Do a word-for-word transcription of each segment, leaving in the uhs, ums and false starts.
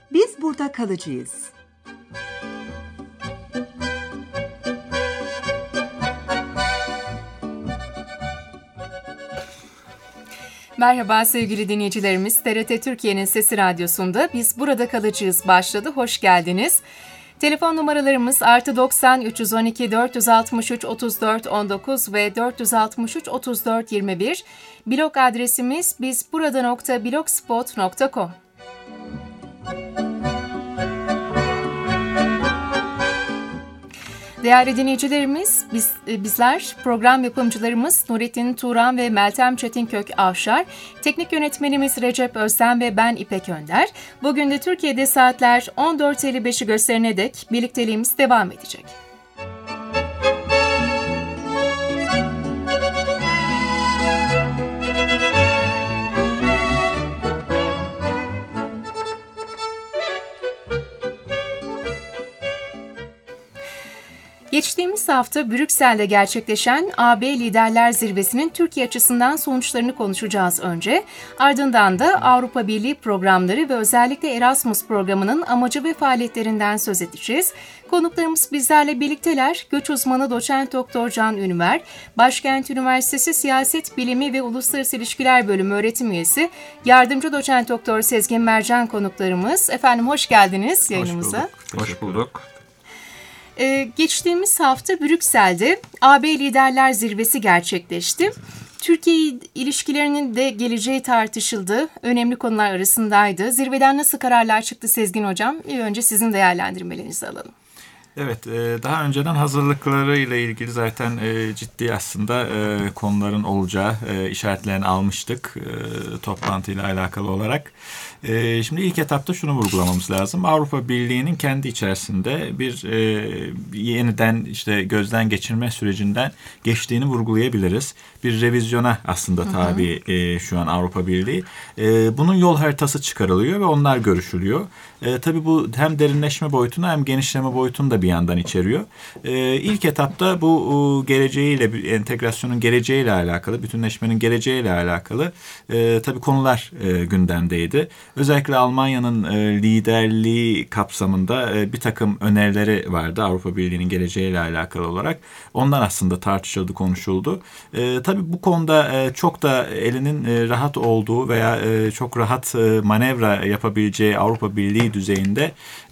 Biz burada kalıcıyız. Merhaba sevgili dinleyicilerimiz. T R T Türkiye'nin Sesi Radyosu'nda Biz Burada Kalıcıyız başladı. Hoş geldiniz. Telefon numaralarımız artı doksan üç yüz on iki dört yüz altmış üç otuz dört on dokuz ve dört yüz altmış üç otuz dört yirmi bir. Blog adresimiz bizburada nokta blogspot nokta com. Değerli dinleyicilerimiz, biz, bizler program yapımcılarımız Nurettin Turan ve Meltem Çetinkök Avşar, teknik yönetmenimiz Recep Özden ve ben İpek Önder. Bugün de Türkiye'de saatler on dört elli beşi gösterene dek birlikteliğimiz devam edecek. Geçtiğimiz hafta Brüksel'de gerçekleşen A B Liderler Zirvesi'nin Türkiye açısından sonuçlarını konuşacağız önce. Ardından da Avrupa Birliği programları ve özellikle Erasmus programının amacı ve faaliyetlerinden söz edeceğiz. Konuklarımız bizlerle birlikteler. Göç uzmanı doçent doktor Can Ünver, Başkent Üniversitesi Siyaset Bilimi ve Uluslararası İlişkiler Bölümü öğretim üyesi, yardımcı doçent doktor Sezgin Mercan konuklarımız. Efendim hoş geldiniz yayınımıza. Hoş bulduk. Hoş bulduk. Ee, geçtiğimiz hafta Brüksel'de A B Liderler Zirvesi gerçekleşti. Türkiye ilişkilerinin de geleceği tartışıldı. Önemli konular arasındaydı. Zirveden nasıl kararlar çıktı Sezgin Hocam? Bir önce sizin değerlendirmelerinizi alalım. Evet, daha önceden hazırlıklarıyla ilgili zaten ciddi aslında konuların olacağı işaretlerini almıştık toplantıyla alakalı olarak. Şimdi ilk etapta şunu vurgulamamız lazım. Avrupa Birliği'nin kendi içerisinde bir yeniden işte gözden geçirme sürecinden geçtiğini vurgulayabiliriz. Bir revizyona aslında tabi hı hı. şu an Avrupa Birliği. Bunun yol haritası çıkarılıyor ve onlar görüşülüyor. Tabii bu hem derinleşme boyutunu hem genişleme boyutunu da bir yandan içeriyor. İlk etapta bu geleceğiyle, entegrasyonun geleceğiyle alakalı, bütünleşmenin geleceğiyle alakalı tabii konular gündemdeydi. Özellikle Almanya'nın liderliği kapsamında bir takım önerileri vardı Avrupa Birliği'nin geleceğiyle alakalı olarak. Onlar aslında tartışıldı, konuşuldu. Tabii bu konuda çok da elinin rahat olduğu veya çok rahat manevra yapabileceği Avrupa Birliği düzeyinde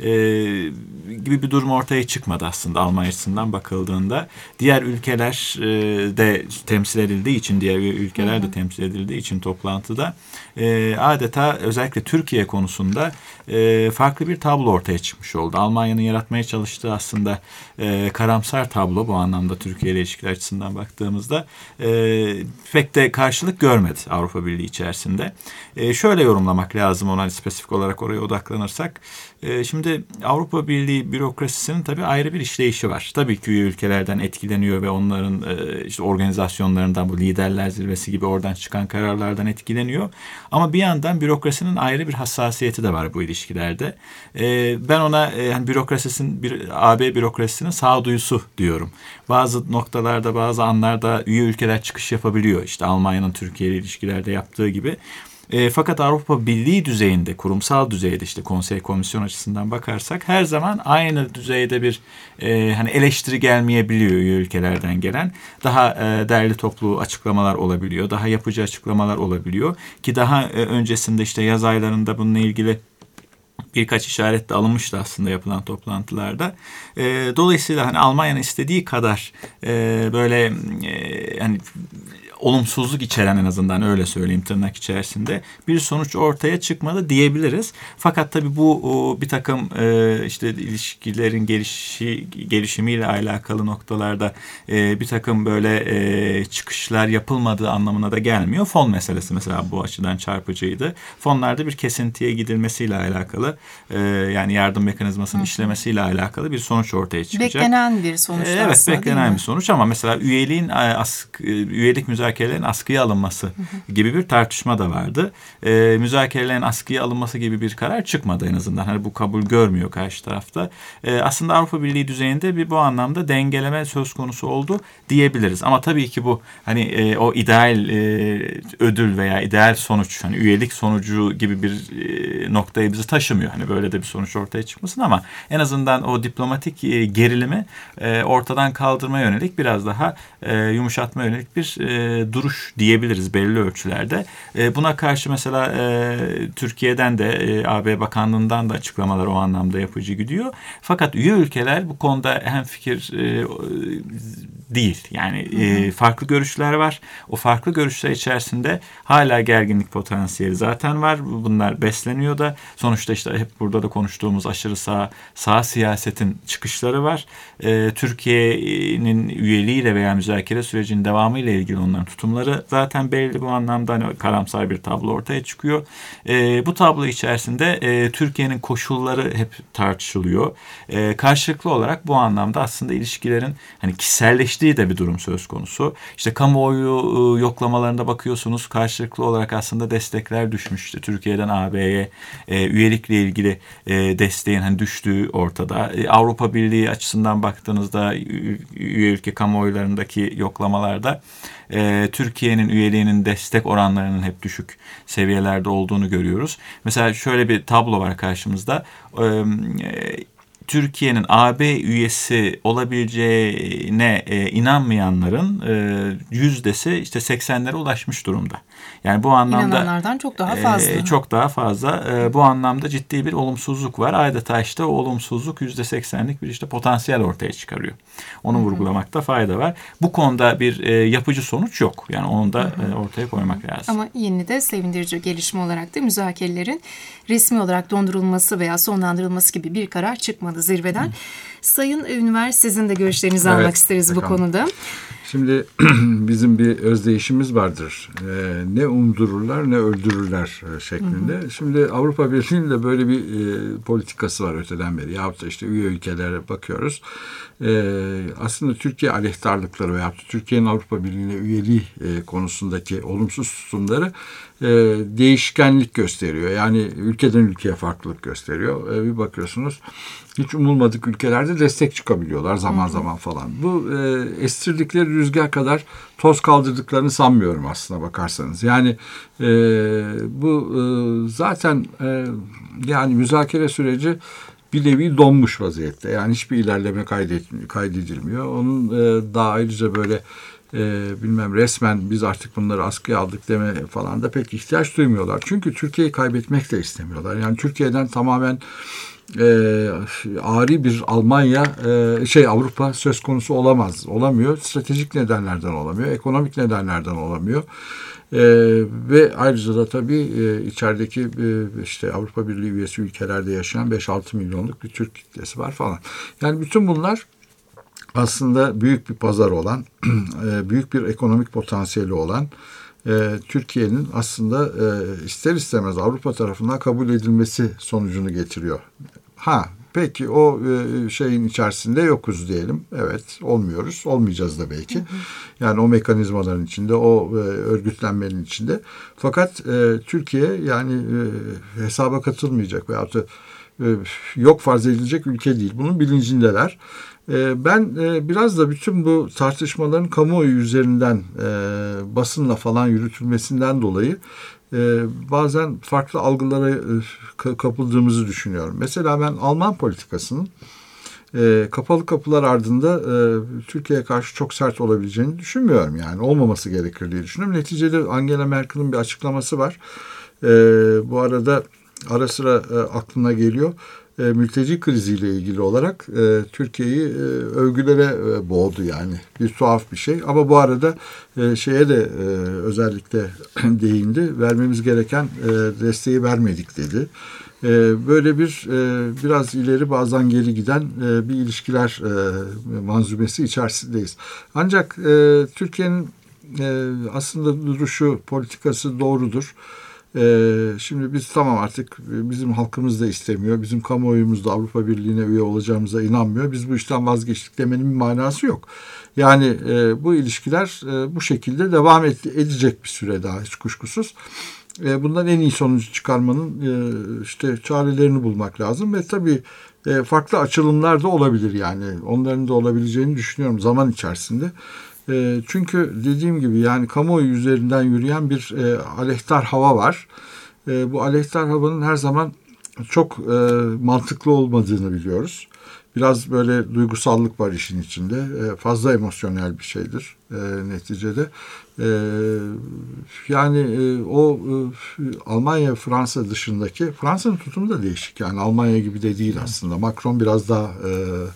gibi bir durum ortaya çıkmadı aslında Almanya açısından bakıldığında. Diğer ülkeler de temsil edildiği için, diğer ülkeler de temsil edildiği için toplantıda adeta özellikle Türkiye konusunda farklı bir tablo ortaya çıkmış oldu. Almanya'nın yaratmaya çalıştığı aslında karamsar tablo bu anlamda Türkiye ile ilişkiler açısından baktığımızda pek de karşılık görmedi Avrupa Birliği içerisinde. Şöyle yorumlamak lazım ona, spesifik olarak oraya odaklanırsak. Şimdi Avrupa Birliği bürokrasisinin tabii ayrı bir işleyişi var. Tabii ki ülkelerden etkileniyor ve onların işte organizasyonlarından, bu liderler zirvesi gibi oradan çıkan kararlardan etkileniyor. Ama bir yandan bürokrasinin ayrı bir hassasiyeti de var bu ilişkilerde. Ben ona yani bürokrasisinin, bir A B bürokrasisinin sağduyusu diyorum. Bazı noktalarda, bazı anlarda üye ülkeler çıkış yapabiliyor. İşte Almanya'nın Türkiye ile ilişkilerde yaptığı gibi. E, fakat Avrupa Birliği düzeyinde, kurumsal düzeyde işte konsey, komisyon açısından bakarsak her zaman aynı düzeyde bir e, hani eleştiri gelmeyebiliyor üye ülkelerden gelen. Daha e, derli toplu açıklamalar olabiliyor, daha yapıcı açıklamalar olabiliyor ki daha e, öncesinde işte yaz aylarında bununla ilgili birkaç işaret de alınmıştı aslında yapılan toplantılarda. E, dolayısıyla hani Almanya'nın istediği kadar e, böyle e, hani olumsuzluk içeren, en azından öyle söyleyeyim tırnak içerisinde, bir sonuç ortaya çıkmadı diyebiliriz. Fakat tabii bu bir takım işte ilişkilerin gelişi, gelişimiyle alakalı noktalarda bir takım böyle çıkışlar yapılmadığı anlamına da gelmiyor. Fon meselesi mesela bu açıdan çarpıcıydı. Fonlarda bir kesintiye gidilmesiyle alakalı, yani yardım mekanizmasının Hı. işlemesiyle alakalı bir sonuç ortaya çıkacak. Beklenen bir sonuç evet, aslında. Evet, beklenen bir sonuç ama mesela üyeliğin üyelik müzakeresi müzakerelerin askıya alınması gibi bir tartışma da vardı. E, müzakerelerin askıya alınması gibi bir karar çıkmadı en azından. Hani bu kabul görmüyor karşı tarafta. E, aslında Avrupa Birliği düzeyinde bir bu anlamda dengeleme söz konusu oldu diyebiliriz. Ama tabii ki bu hani e, o ideal e, ödül veya ideal sonuç, hani üyelik sonucu gibi bir e, noktayı bizi taşımıyor. Hani böyle de bir sonuç ortaya çıkmasın ama en azından o diplomatik e, gerilimi e, ortadan kaldırmaya yönelik biraz daha e, yumuşatma yönelik bir e, duruş diyebiliriz belli ölçülerde. E, buna karşı mesela e, Türkiye'den de e, A B Bakanlığı'ndan da açıklamalar o anlamda yapıcı gidiyor. Fakat üye ülkeler bu konuda hemfikir e, değil. Yani e, farklı görüşler var. O farklı görüşler içerisinde hala gerginlik potansiyeli zaten var. Bunlar besleniyor da sonuçta işte hep burada da konuştuğumuz aşırı sağ, sağ siyasetin çıkışları var. E, Türkiye'nin üyeliğiyle veya müzakere sürecinin devamıyla ilgili onların tutumları zaten belli, bu anlamda hani karamsar bir tablo ortaya çıkıyor. E, bu tablo içerisinde e, Türkiye'nin koşulları hep tartışılıyor. E, karşılıklı olarak bu anlamda aslında ilişkilerin hani kişiselleştiği de bir durum söz konusu. İşte kamuoyu e, yoklamalarında bakıyorsunuz, karşılıklı olarak aslında destekler düşmüş. İşte Türkiye'den A B'ye e, üyelikle ilgili e, desteğin hani düştüğü ortada. E, Avrupa Birliği açısından baktığınızda üye ülke kamuoylarındaki yoklamalarda e, Türkiye'nin üyeliğinin destek oranlarının hep düşük seviyelerde olduğunu görüyoruz. Mesela şöyle bir tablo var karşımızda. E, Türkiye'nin A B üyesi olabileceğine e, inanmayanların e, yüzdesi işte seksenlere ulaşmış durumda. Yani bu anlamda İnananlardan çok daha fazla. E, çok daha fazla. E, bu anlamda ciddi bir olumsuzluk var. Adeta işte o olumsuzluk yüzde seksenlik bir işte potansiyel ortaya çıkarıyor. Onu hı hı. vurgulamakta fayda var. Bu konuda bir e, yapıcı sonuç yok. Yani onu da e, ortaya koymak lazım. Ama yine de sevindirici gelişme olarak da müzakerelerin resmi olarak dondurulması veya sonlandırılması gibi bir karar çıkmadı zirveden. Hı. Sayın Ünver, sizin de görüşlerinizi evet, almak isteriz bakalım. Bu konuda. Şimdi bizim bir özdeyişimiz vardır. Ee, ne umdururlar ne öldürürler şeklinde. Hı hı. Şimdi Avrupa Birliği'nin de böyle bir e, politikası var öteden beri. Yahut da işte üye ülkelere bakıyoruz. Ee, aslında Türkiye aleyhtarlıkları veyahut da Türkiye'nin Avrupa Birliği'ne üyeliği e, konusundaki olumsuz tutumları e, değişkenlik gösteriyor. Yani ülkeden ülkeye farklılık gösteriyor. E, bir bakıyorsunuz hiç umulmadık ülkelerde destek çıkabiliyorlar zaman hı hı. zaman falan. Bu e, estirdikleri rüzgar kadar toz kaldırdıklarını sanmıyorum aslına bakarsanız. Yani e, bu e, zaten e, yani müzakere süreci bir nevi donmuş vaziyette. Yani hiçbir ilerleme kaydet, kaydedilmiyor. Onun e, daha ayrıca böyle e, bilmem resmen biz artık bunları askıya aldık deme falan da pek ihtiyaç duymuyorlar. Çünkü Türkiye'yi kaybetmek de istemiyorlar. Yani Türkiye'den tamamen e, ari bir Almanya e, şey Avrupa söz konusu olamaz. Olamıyor. Stratejik nedenlerden olamıyor. Ekonomik nedenlerden olamıyor. Ee, ve ayrıca da tabii e, içerideki e, işte Avrupa Birliği üyesi ülkelerde yaşayan beş altı milyonluk bir Türk kitlesi var falan. Yani bütün bunlar aslında büyük bir pazar olan, e, büyük bir ekonomik potansiyeli olan e, Türkiye'nin aslında e, ister istemez Avrupa tarafından kabul edilmesi sonucunu getiriyor. Ha peki o e, şeyin içerisinde yokuz diyelim. Evet, olmuyoruz. Olmayacağız da belki. Hı hı. Yani o mekanizmaların içinde, o e, örgütlenmenin içinde. Fakat e, Türkiye yani e, hesaba katılmayacak veyahut da e, yok farz edilecek ülke değil. Bunun bilincindeler. E, ben e, biraz da bütün bu tartışmaların kamuoyu üzerinden e, basınla falan yürütülmesinden dolayı Ee, bazen farklı algılara e, kapıldığımızı düşünüyorum. Mesela ben Alman politikasının e, kapalı kapılar ardında e, Türkiye'ye karşı çok sert olabileceğini düşünmüyorum. Yani olmaması gerekir diye düşünüyorum. Neticede Angela Merkel'in bir açıklaması var. E, bu arada ara sıra e, aklına geliyor. E, mülteci kriziyle ilgili olarak e, Türkiye'yi e, övgülere e, boğdu yani. Bir tuhaf bir şey. Ama bu arada e, şeye de e, özellikle değindi. Vermemiz gereken e, desteği vermedik dedi. E, böyle bir e, biraz ileri bazen geri giden e, bir ilişkiler e, manzumesi içerisindeyiz. Ancak e, Türkiye'nin e, aslında duruşu, politikası doğrudur. Ee, şimdi biz tamam artık bizim halkımız da istemiyor. Bizim kamuoyumuz da Avrupa Birliği'ne üye olacağımıza inanmıyor. Biz bu işten vazgeçtik demenin bir manası yok. Yani e, bu ilişkiler e, bu şekilde devam et, edecek bir süre daha hiç kuşkusuz. E, bundan en iyi sonucu çıkarmanın e, işte çarelerini bulmak lazım ve tabii e, farklı açılımlar da olabilir yani. Onların da olabileceğini düşünüyorum zaman içerisinde. E, çünkü dediğim gibi yani kamuoyu üzerinden yürüyen bir e, aleyhtar hava var. E, bu aleyhtar havanın her zaman çok e, mantıklı olmadığını biliyoruz. Biraz böyle duygusallık var işin içinde. E, fazla emosyonel bir şeydir e, neticede. E, yani e, o e, Almanya, Fransa dışındaki, Fransa'nın tutumu da değişik. Yani Almanya gibi de değil aslında. Macron biraz daha e,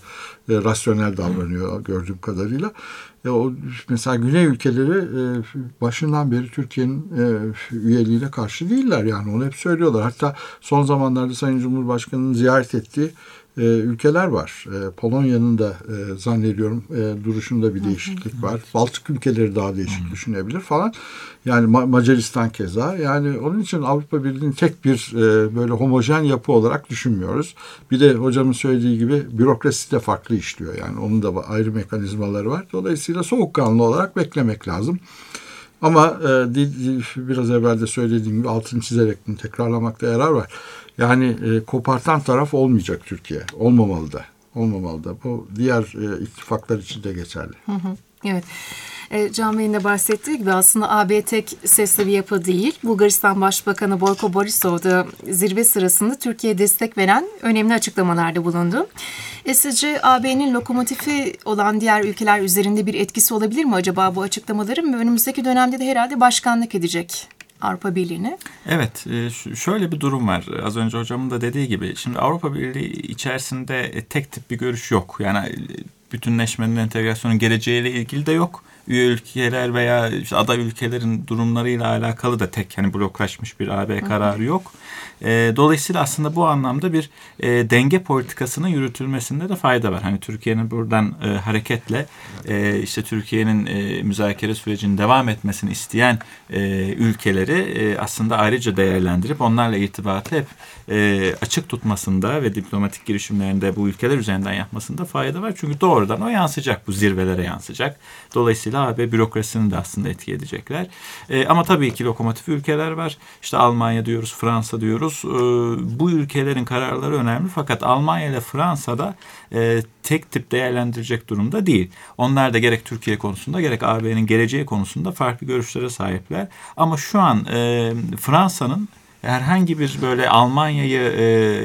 e, rasyonel davranıyor gördüğüm kadarıyla. E, o mesela Güney ülkeleri e, başından beri Türkiye'nin e, üyeliğine karşı değiller. Yani onu hep söylüyorlar. Hatta son zamanlarda Sayın Cumhurbaşkanı'nın ziyaret ettiği e, ülkeler var. E, Polonya'nın da e, zannediyorum e, duruşunda bir değişiklik var. Baltık ülkeleri daha değişik düşünebilir falan. Yani Ma- Macaristan keza. Yani onun için Avrupa Birliği'nin tek bir e, böyle homojen yapı olarak düşünmüyoruz. Bir de hocamın söylediği gibi bürokrasi de farklı işliyor. Yani onun da ayrı mekanizmaları var. Dolayısıyla soğukkanlı olarak beklemek lazım. Ama e, biraz evvel de söylediğim gibi altını çizerek bunu tekrarlamakta yarar var. Yani e, kopartan taraf olmayacak Türkiye. Olmamalı da. Olmamalı da. Bu diğer e, ittifaklar için de geçerli. Hı hı, evet. E, Can Bey'in de bahsettiği gibi aslında A B tek sesli bir yapı değil. Bulgaristan Başbakanı Boyko Borisov da zirve sırasında Türkiye'ye destek veren önemli açıklamalarda bulundu. E, sizce A B'nin lokomotifi olan diğer ülkeler üzerinde bir etkisi olabilir mi acaba bu açıklamaların? Önümüzdeki dönemde de herhalde başkanlık edecek Avrupa Birliği'ne. Evet, şöyle bir durum var. Az önce hocamın da dediği gibi. Şimdi Avrupa Birliği içerisinde tek tip bir görüş yok. Yani bütünleşmenin, entegrasyonun geleceğiyle ilgili de yok. Üye ülkeler veya işte aday ülkelerin durumlarıyla alakalı da tek hani bloklaşmış bir A B kararı yok. E, dolayısıyla aslında bu anlamda bir e, denge politikasının yürütülmesinde de fayda var. Hani Türkiye'nin buradan e, hareketle e, işte Türkiye'nin e, müzakere sürecinin devam etmesini isteyen e, ülkeleri e, aslında ayrıca değerlendirip onlarla irtibatı hep e, açık tutmasında ve diplomatik girişimlerinde bu ülkeler üzerinden yapmasında fayda var. Çünkü doğrudan o yansıyacak, bu zirvelere yansıyacak. Dolayısıyla A B bürokrasisini de aslında etki edecekler. E, ama tabii ki lokomotif ülkeler var. İşte Almanya diyoruz, Fransa diyoruz. E, bu ülkelerin kararları önemli. Fakat Almanya ile Fransa'da e, tek tip değerlendirecek durumda değil. Onlar da gerek Türkiye konusunda gerek A B'nin geleceği konusunda farklı görüşlere sahipler. Ama şu an e, Fransa'nın herhangi bir böyle Almanya'yı e,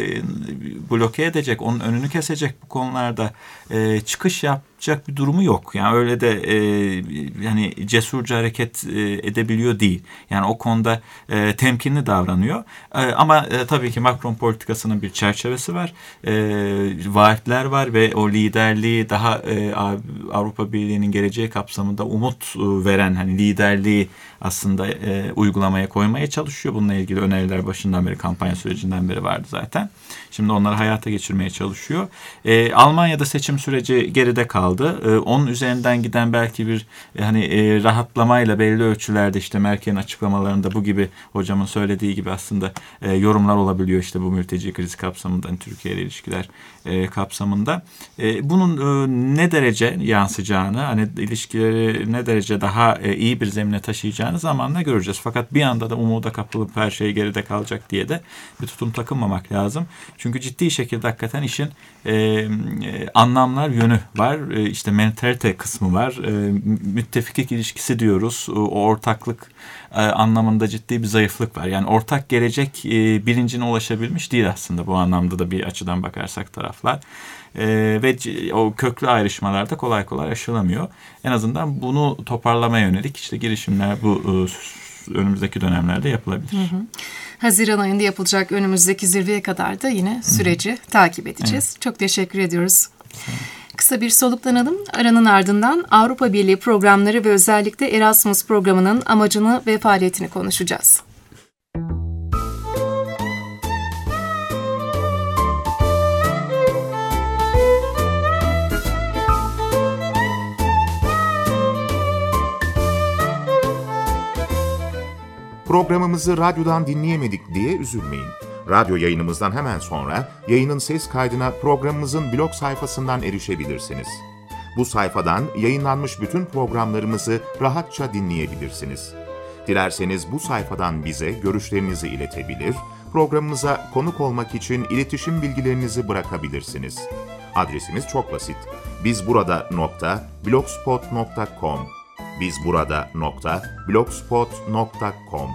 bloke edecek, onun önünü kesecek bu konularda e, çıkış yapacak bir durumu yok. Yani öyle de e, yani cesurca hareket e, edebiliyor değil. Yani o konuda e, temkinli davranıyor. E, ama e, tabii ki Macron politikasının bir çerçevesi var. E, vaatler var ve o liderliği daha e, Avrupa Birliği'nin geleceği kapsamında umut veren hani liderliği aslında e, uygulamaya koymaya çalışıyor. Bununla ilgili öneriler başından beri, kampanya sürecinden beri vardı zaten. Şimdi onları hayata geçirmeye çalışıyor. E, Almanya'da seçim süreci geride kaldı. E, onun üzerinden giden belki bir e, hani e, rahatlamayla belli ölçülerde işte Merkel'in açıklamalarında bu gibi hocamın söylediği gibi aslında e, yorumlar olabiliyor işte bu mülteci krizi kapsamında, hani Türkiye ile ilişkiler e, kapsamında. E, bunun e, ne derece yansıyacağını, hani ilişkileri ne derece daha e, iyi bir zemine taşıyacağını zamanla göreceğiz. Fakat bir anda da umuda kapılıp her şey geride kalacak diye de bir tutum takınmamak lazım. Çünkü ciddi şekilde hakikaten işin e, e, anlamlar yönü var. E, işte mentalite kısmı var. E, müttefiklik ilişkisi diyoruz. O ortaklık e, anlamında ciddi bir zayıflık var. Yani ortak gelecek e, bilincine ulaşabilmiş değil aslında bu anlamda da bir açıdan bakarsak taraflar. E, ve c- o köklü ayrışmalarda kolay kolay aşılamıyor. En azından bunu toparlamaya yönelik işte girişimler bu e, önümüzdeki dönemlerde yapılabilir. Hı hı. Haziran ayında yapılacak önümüzdeki zirveye kadar da yine süreci Hı. takip edeceğiz. Evet. Çok teşekkür ediyoruz. Evet. Kısa bir soluklanalım. Aranın ardından Avrupa Birliği programları ve özellikle Erasmus programının amacını ve faaliyetini konuşacağız. Programımızı radyodan dinleyemedik diye üzülmeyin. Radyo yayınımızdan hemen sonra yayının ses kaydına programımızın blog sayfasından erişebilirsiniz. Bu sayfadan yayınlanmış bütün programlarımızı rahatça dinleyebilirsiniz. Dilerseniz bu sayfadan bize görüşlerinizi iletebilir, programımıza konuk olmak için iletişim bilgilerinizi bırakabilirsiniz. Adresimiz çok basit. bizburada nokta blogspot nokta com bizburada nokta blogspot nokta com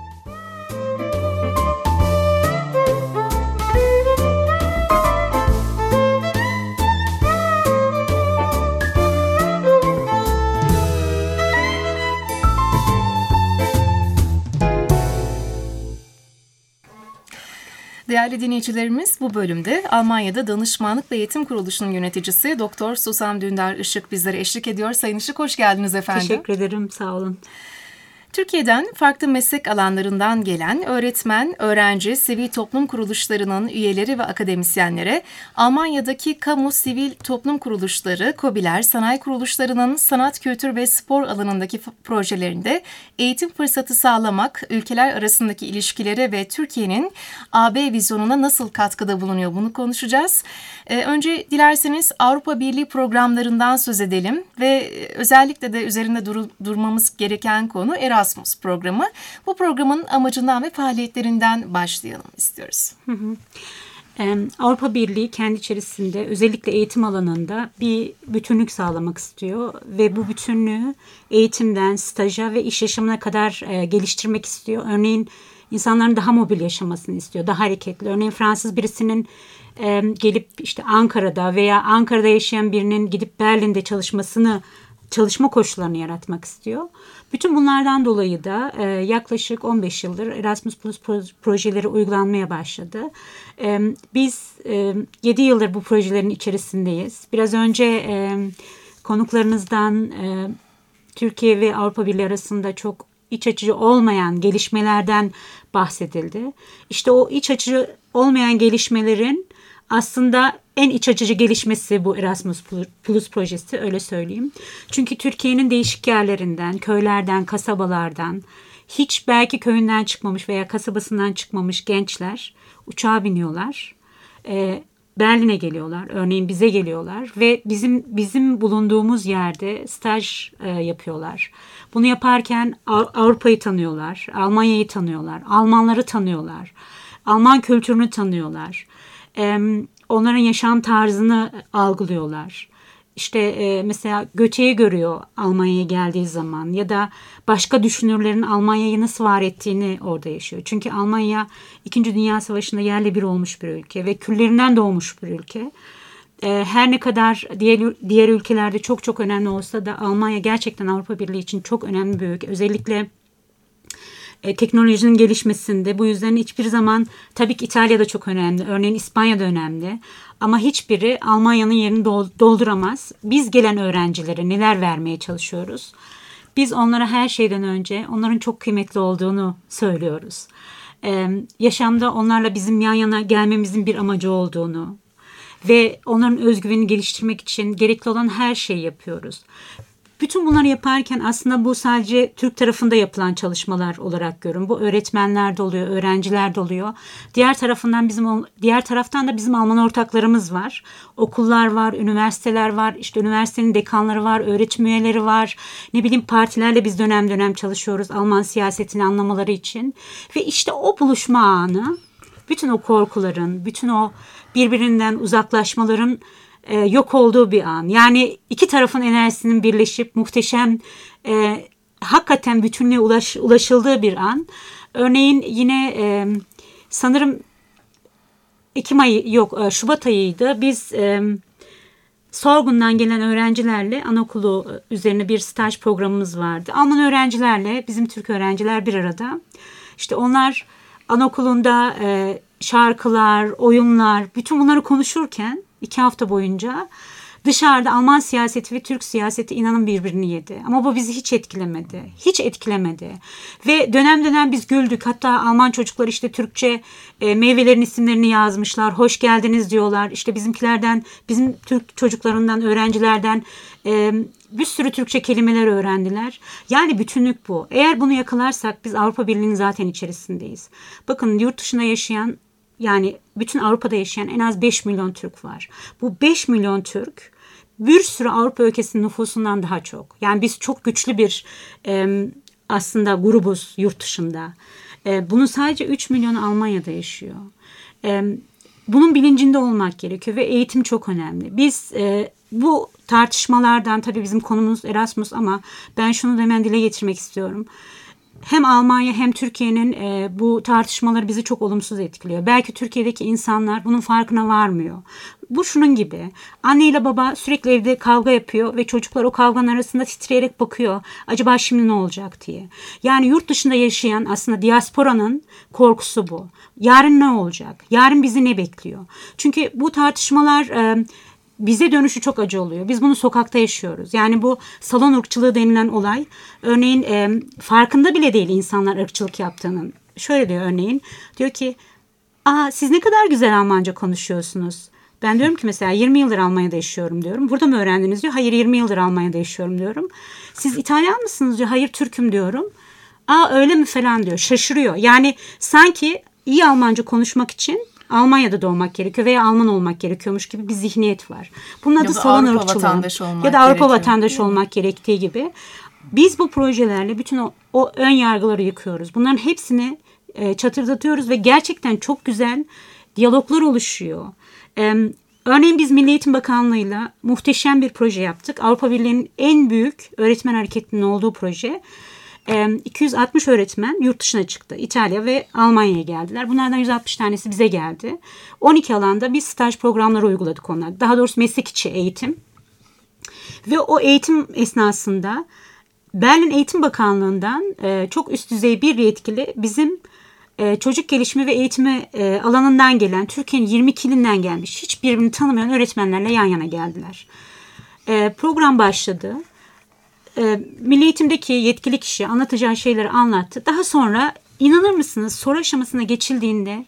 Değerli dinleyicilerimiz, bu bölümde Almanya'da Danışmanlık ve Eğitim Kuruluşu'nun yöneticisi Doktor Susam Dündar Işık bizlere eşlik ediyor. Sayın Işık, hoş geldiniz efendim. Teşekkür ederim, sağ olun. Türkiye'den farklı meslek alanlarından gelen öğretmen, öğrenci, sivil toplum kuruluşlarının üyeleri ve akademisyenlere Almanya'daki kamu sivil toplum kuruluşları, KOBİ'ler, sanayi kuruluşlarının sanat, kültür ve spor alanındaki projelerinde eğitim fırsatı sağlamak, ülkeler arasındaki ilişkilere ve Türkiye'nin A B vizyonuna nasıl katkıda bulunuyor, bunu konuşacağız. Ee, önce dilerseniz Avrupa Birliği programlarından söz edelim ve özellikle de üzerinde dur- durmamız gereken konu Erasmus programı. Bu programın amacından ve faaliyetlerinden başlayalım istiyoruz. Hı hı. Ee, Avrupa Birliği kendi içerisinde özellikle eğitim alanında bir bütünlük sağlamak istiyor ve bu bütünlüğü eğitimden staja ve iş yaşamına kadar e, geliştirmek istiyor. Örneğin insanların daha mobil yaşamasını istiyor, daha hareketli. Örneğin Fransız birisinin e, gelip işte Ankara'da veya Ankara'da yaşayan birinin gidip Berlin'de çalışmasını çalışma koşullarını yaratmak istiyor. Bütün bunlardan dolayı da e, yaklaşık on beş yıldır Erasmus Plus projeleri uygulanmaya başladı. E, biz e, yedi yıldır bu projelerin içerisindeyiz. Biraz önce e, konuklarınızdan e, Türkiye ve Avrupa Birliği arasında çok iç açıcı olmayan gelişmelerden bahsedildi. İşte o iç açıcı olmayan gelişmelerin aslında en iç açıcı gelişmesi bu Erasmus Plus projesi, öyle söyleyeyim. Çünkü Türkiye'nin değişik yerlerinden, köylerden, kasabalardan, hiç belki köyünden çıkmamış veya kasabasından çıkmamış gençler uçağa biniyorlar. E, Berlin'e geliyorlar, örneğin bize geliyorlar ve bizim bizim bulunduğumuz yerde staj e, yapıyorlar. Bunu yaparken Avrupa'yı tanıyorlar, Almanya'yı tanıyorlar, Almanları tanıyorlar, Alman kültürünü tanıyorlar. Onların yaşam tarzını algılıyorlar. İşte e, mesela Göte'yi görüyor Almanya'ya geldiği zaman ya da başka düşünürlerin Almanya'yı nasıl var ettiğini orada yaşıyor. Çünkü Almanya İkinci Dünya Savaşı'nda yerle bir olmuş bir ülke ve küllerinden doğmuş bir ülke. E, her ne kadar diğer, diğer ülkelerde çok çok önemli olsa da Almanya gerçekten Avrupa Birliği için çok önemli bir ülke. Özellikle E, teknolojinin gelişmesinde, bu yüzden hiçbir zaman, tabii ki İtalya'da çok önemli, örneğin İspanya'da önemli ama hiçbiri Almanya'nın yerini dolduramaz. Biz gelen öğrencilere neler vermeye çalışıyoruz? Biz onlara her şeyden önce onların çok kıymetli olduğunu söylüyoruz. Ee, yaşamda onlarla bizim yan yana gelmemizin bir amacı olduğunu ve onların özgüvenini geliştirmek için gerekli olan her şeyi yapıyoruz. Bütün bunları yaparken aslında bu sadece Türk tarafında yapılan çalışmalar olarak görün. Bu öğretmenler de oluyor, öğrenciler de oluyor. Diğer tarafından bizim diğer taraftan da bizim Alman ortaklarımız var. Okullar var, üniversiteler var. İşte üniversitenin dekanları var, öğretim üyeleri var. Ne bileyim partilerle biz dönem dönem çalışıyoruz Alman siyasetini anlamaları için. Ve işte o buluşma anı, bütün o korkuların, bütün o birbirinden uzaklaşmaların Ee, yok olduğu bir an. Yani iki tarafın enerjisinin birleşip muhteşem, e, hakikaten bütünlüğe ulaş, ulaşıldığı bir an. Örneğin yine e, sanırım Ekim ayı yok e, Şubat ayıydı. Biz e, Sorgun'dan gelen öğrencilerle anaokulu üzerine bir staj programımız vardı. Alman öğrencilerle bizim Türk öğrenciler bir arada. İşte onlar anaokulunda e, şarkılar, oyunlar, bütün bunları konuşurken İki hafta boyunca dışarıda Alman siyaseti ve Türk siyaseti inanın birbirini yedi. Ama bu bizi hiç etkilemedi. Hiç etkilemedi. Ve dönem dönem biz güldük. Hatta Alman çocuklar işte Türkçe e, meyvelerin isimlerini yazmışlar. Hoş geldiniz diyorlar. İşte bizimkilerden, bizim Türk çocuklarından, öğrencilerden e, bir sürü Türkçe kelimeler öğrendiler. Yani bütünlük bu. Eğer bunu yakalarsak biz Avrupa Birliği'nin zaten içerisindeyiz. Bakın yurt dışında yaşayan, yani bütün Avrupa'da yaşayan en az beş milyon Türk var. Bu beş milyon Türk bir sürü Avrupa ülkesinin nüfusundan daha çok. Yani biz çok güçlü bir e, aslında grubuz yurt dışında. E, bunun sadece üç milyonu Almanya'da yaşıyor. E, bunun bilincinde olmak gerekiyor ve eğitim çok önemli. Biz e, bu tartışmalardan, tabii bizim konumuz Erasmus ama ben şunu da hemen dile getirmek istiyorum. Hem Almanya hem Türkiye'nin e, bu tartışmaları bizi çok olumsuz etkiliyor. Belki Türkiye'deki insanlar bunun farkına varmıyor. Bu şunun gibi. Anne ile baba sürekli evde kavga yapıyor ve çocuklar o kavganın arasında titreyerek bakıyor. Acaba şimdi ne olacak diye. Yani yurt dışında yaşayan aslında diasporanın korkusu bu. Yarın ne olacak? Yarın bizi ne bekliyor? Çünkü bu tartışmalar e, bize dönüşü çok acı oluyor. Biz bunu sokakta yaşıyoruz. Yani bu salon ırkçılığı denilen olay, örneğin e, farkında bile değil insanlar ırkçılık yaptığının. Şöyle diyor örneğin, diyor ki, aa siz ne kadar güzel Almanca konuşuyorsunuz. Ben diyorum ki mesela yirmi yıldır Almanya'da yaşıyorum diyorum. Burada mı öğrendiniz diyor. Hayır yirmi yıldır Almanya'da yaşıyorum diyorum. Siz İtalyan mısınız diyor. Hayır Türk'üm diyorum. Aa öyle mi falan diyor. Şaşırıyor. Yani sanki iyi Almanca konuşmak için Almanya'da doğmak gerekiyor veya Alman olmak gerekiyormuş gibi bir zihniyet var. Bunun adı salon ırkçılığı ya da Avrupa gerekiyor. Vatandaşı olmak gerektiği gibi. Biz bu projelerle bütün o, o ön yargıları yıkıyoruz. Bunların hepsini e, çatırdatıyoruz ve gerçekten çok güzel diyaloglar oluşuyor. E, örneğin biz Milli Eğitim Bakanlığı'yla muhteşem bir proje yaptık. Avrupa Birliği'nin en büyük öğretmen hareketinin olduğu proje. iki yüz altmış öğretmen yurt dışına çıktı. İtalya ve Almanya'ya geldiler. Bunlardan yüz altmış tanesi bize geldi. on iki alanda biz staj programları uyguladık onlar. Daha doğrusu meslek içi eğitim. Ve o eğitim esnasında Berlin Eğitim Bakanlığı'ndan çok üst düzey bir yetkili bizim çocuk gelişimi ve eğitimi alanından gelen, Türkiye'nin yirmi iki ilinden gelmiş, hiç birbirini tanımayan öğretmenlerle yan yana geldiler. Program başladı. Milli Eğitim'deki yetkili kişi anlatacağı şeyleri anlattı. Daha sonra inanır mısınız soru aşamasına geçildiğinde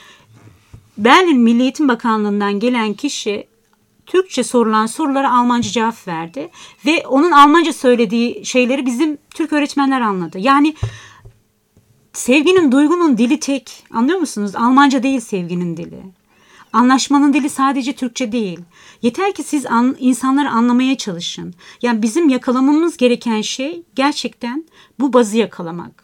Berlin Milli Eğitim Bakanlığı'ndan gelen kişi Türkçe sorulan sorulara Almanca cevap verdi. Ve onun Almanca söylediği şeyleri bizim Türk öğretmenler anladı. Yani sevginin, duygunun dili tek. Anlıyor musunuz? Almanca değil sevginin dili. Anlaşmanın dili sadece Türkçe değil. Yeter ki siz an, insanları anlamaya çalışın. Yani bizim yakalamamız gereken şey gerçekten bu bazı yakalamak.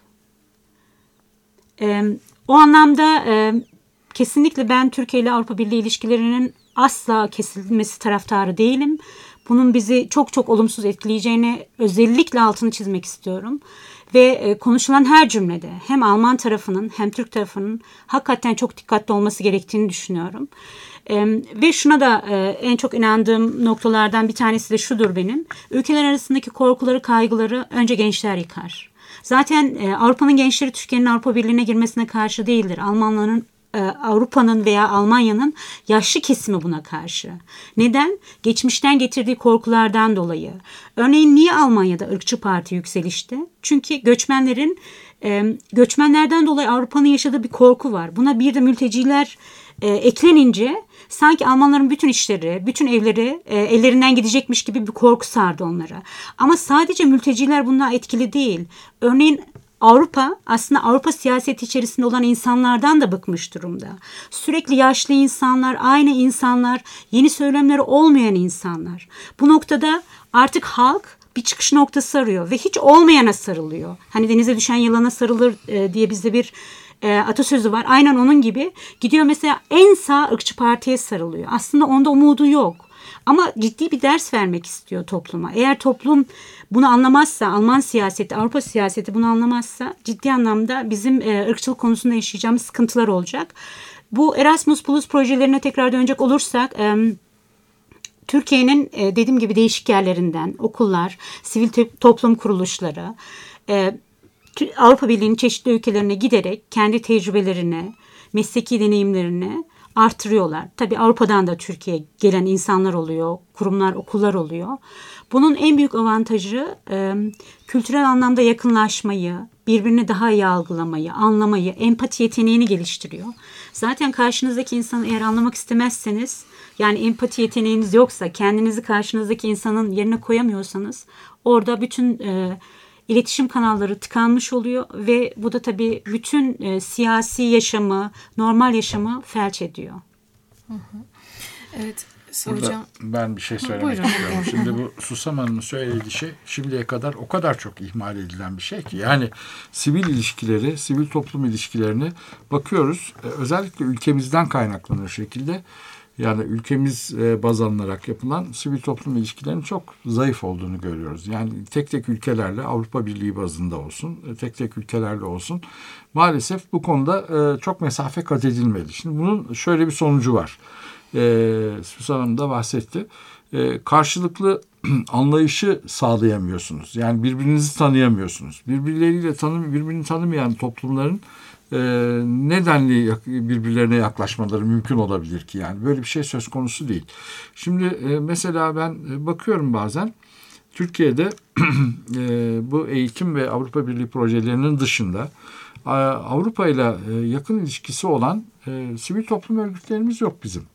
Ee, o anlamda e, kesinlikle ben Türkiye ile Avrupa Birliği ilişkilerinin asla kesilmesi taraftarı değilim. Bunun bizi çok çok olumsuz etkileyeceğine özellikle altını çizmek istiyorum. Ve e, konuşulan her cümlede hem Alman tarafının hem Türk tarafının hakikaten çok dikkatli olması gerektiğini düşünüyorum. E, ve şuna da e, en çok inandığım noktalardan bir tanesi de şudur benim. Ülkeler arasındaki korkuları, kaygıları önce gençler yıkar. Zaten e, Avrupa'nın gençleri Türkiye'nin Avrupa Birliği'ne girmesine karşı değildir. Almanların Avrupa'nın veya Almanya'nın yaşlı kesimi buna karşı. Neden? Geçmişten getirdiği korkulardan dolayı. Örneğin niye Almanya'da ırkçı parti yükselişti? Çünkü göçmenlerin göçmenlerden dolayı Avrupa'nın yaşadığı bir korku var. Buna bir de mülteciler eklenince sanki Almanların bütün işleri, bütün evleri ellerinden gidecekmiş gibi bir korku sardı onlara. Ama sadece mülteciler bundan etkili değil. Örneğin Avrupa aslında Avrupa siyaseti içerisinde olan insanlardan da bıkmış durumda. Sürekli yaşlı insanlar, aynı insanlar, yeni söylemleri olmayan insanlar. Bu noktada artık halk bir çıkış noktası arıyor ve hiç olmayana sarılıyor. Hani denize düşen yılana sarılır e, diye bizde bir e, atasözü var. Aynen onun gibi gidiyor mesela en sağ ırkçı partiye sarılıyor. Aslında onda umudu yok. Ama ciddi bir ders vermek istiyor topluma. Eğer toplum bunu anlamazsa, Alman siyaseti, Avrupa siyaseti bunu anlamazsa ciddi anlamda bizim e, ırkçılık konusunda yaşayacağımız sıkıntılar olacak. Bu Erasmus Plus projelerine tekrar dönecek olursak, e, Türkiye'nin e, dediğim gibi değişik yerlerinden okullar, sivil toplum kuruluşları, e, Avrupa Birliği'nin çeşitli ülkelerine giderek kendi tecrübelerini, mesleki deneyimlerini artırıyorlar. Tabii Avrupa'dan da Türkiye'ye gelen insanlar oluyor, kurumlar, okullar oluyor. Bunun en büyük avantajı e, kültürel anlamda yakınlaşmayı, birbirini daha iyi algılamayı, anlamayı, empati yeteneğini geliştiriyor. Zaten karşınızdaki insanı eğer anlamak istemezseniz Yani empati yeteneğiniz yoksa, kendinizi karşınızdaki insanın yerine koyamıyorsanız orada bütün e, iletişim kanalları tıkanmış oluyor ve bu da tabii bütün e, siyasi yaşamı, normal yaşamı felç ediyor. Hı hı. Evet. Burada Hocam. ben bir şey söylemek Buyurun. istiyorum. Şimdi bu Susam Hanım'ın söylediği şey şimdiye kadar o kadar çok ihmal edilen bir şey ki. Yani sivil ilişkileri, sivil toplum ilişkilerine bakıyoruz. Özellikle ülkemizden kaynaklanır şekilde. Yani ülkemiz baz alınarak yapılan sivil toplum ilişkilerinin çok zayıf olduğunu görüyoruz. Yani tek tek ülkelerle, Avrupa Birliği bazında olsun, tek tek ülkelerle olsun. Maalesef bu konuda çok mesafe kat edilmedi. Şimdi bunun şöyle bir sonucu var. Ee, Susam Hanım da bahsetti. Ee, karşılıklı anlayışı sağlayamıyorsunuz. Yani birbirinizi tanıyamıyorsunuz. Birbirleriyle tanım, birbirini tanımayan toplumların e, nedenli birbirlerine yaklaşmaları mümkün olabilir ki? Yani böyle bir şey söz konusu değil. Şimdi e, mesela ben bakıyorum bazen Türkiye'de e, bu eğitim ve Avrupa Birliği projelerinin dışında Avrupa ile yakın ilişkisi olan e, sivil toplum örgütlerimiz yok bizim.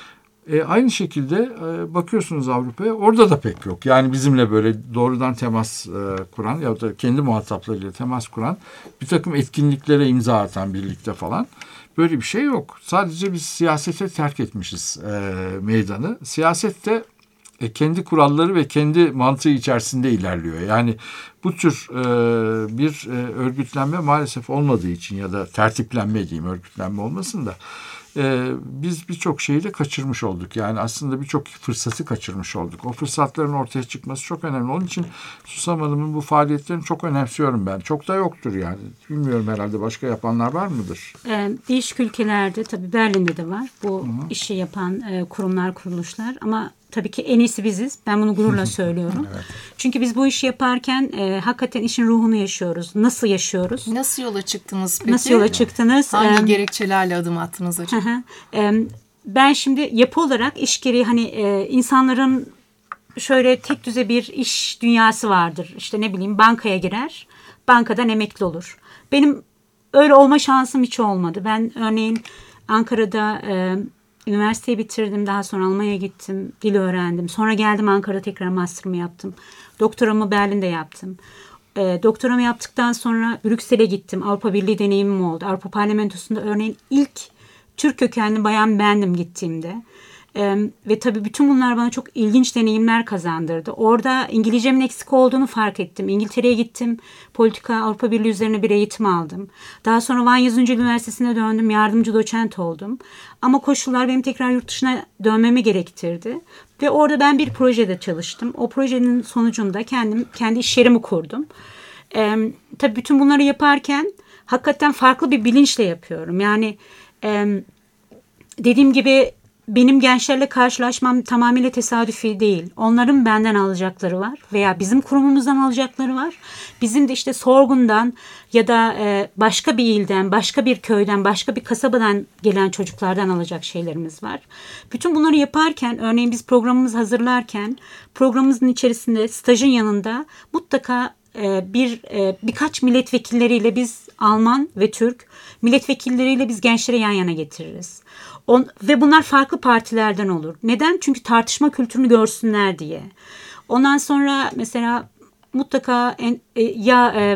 E, aynı şekilde e, bakıyorsunuz Avrupa'ya, orada da pek yok. Yani bizimle böyle doğrudan temas e, kuran ya da kendi muhataplarıyla temas kuran, bir takım etkinliklere imza atan birlikte falan böyle bir şey yok. Sadece biz siyasete terk etmişiz e, meydanı. Siyaset de e, kendi kuralları ve kendi mantığı içerisinde ilerliyor. Yani bu tür e, bir e, örgütlenme maalesef olmadığı için ya da tertiplenme diyeyim, örgütlenme olmasın da Ee, biz birçok şeyi de kaçırmış olduk. Yani aslında birçok fırsatı kaçırmış olduk. O fırsatların ortaya çıkması çok önemli. Onun için Susam Hanım'ın bu faaliyetlerini çok önemsiyorum ben. Çok da yoktur yani. Bilmiyorum, herhalde başka yapanlar var mıdır? Ee, değişik ülkelerde, tabii Berlin'de de var bu Hı-hı. işi yapan e, kurumlar, kuruluşlar, ama tabii ki en iyisi biziz. Ben bunu gururla söylüyorum. Evet. Çünkü biz bu işi yaparken e, hakikaten işin ruhunu yaşıyoruz. Nasıl yaşıyoruz? Nasıl yola çıktınız peki? Nasıl yola çıktınız? Hangi ee, gerekçelerle adım attınız hocam? e, ben şimdi yapı olarak iş gereği hani e, insanların şöyle tek düze bir iş dünyası vardır. İşte ne bileyim, bankaya girer, bankadan emekli olur. Benim öyle olma şansım hiç olmadı. Ben örneğin Ankara'da e, üniversiteyi bitirdim. Daha sonra Almanya'ya gittim. Dil öğrendim. Sonra geldim Ankara'da tekrar master'ımı yaptım. Doktoramı Berlin'de yaptım. E, doktoramı yaptıktan sonra Brüksel'e gittim. Avrupa Birliği deneyimim oldu. Avrupa Parlamentosu'nda örneğin ilk Türk kökenli bayan bendim gittiğimde. Ee, ve tabii bütün bunlar bana çok ilginç deneyimler kazandırdı. Orada İngilizcemin eksik olduğunu fark ettim. İngiltere'ye gittim. Politika, Avrupa Birliği üzerine bir eğitim aldım. Daha sonra Van Yüzüncü Üniversitesi'ne döndüm. Yardımcı doçent oldum. Ama koşullar benim tekrar yurt dışına dönmemi gerektirdi. Ve orada ben bir projede çalıştım. O projenin sonucunda kendim kendi iş yerimi kurdum. Ee, tabii bütün bunları yaparken hakikaten farklı bir bilinçle yapıyorum. Yani e, dediğim gibi benim gençlerle karşılaşmam tamamıyla tesadüfi değil. Onların benden alacakları var veya bizim kurumumuzdan alacakları var. Bizim de işte Sorgun'dan ya da başka bir ilden, başka bir köyden, başka bir kasabadan gelen çocuklardan alacak şeylerimiz var. Bütün bunları yaparken, örneğin biz programımızı hazırlarken programımızın içerisinde stajın yanında mutlaka bir birkaç milletvekilleriyle biz Alman ve Türk milletvekilleriyle biz gençleri yan yana getiririz. On, ve bunlar farklı partilerden olur. Neden? Çünkü tartışma kültürünü görsünler diye. Ondan sonra mesela mutlaka en, e, ya e,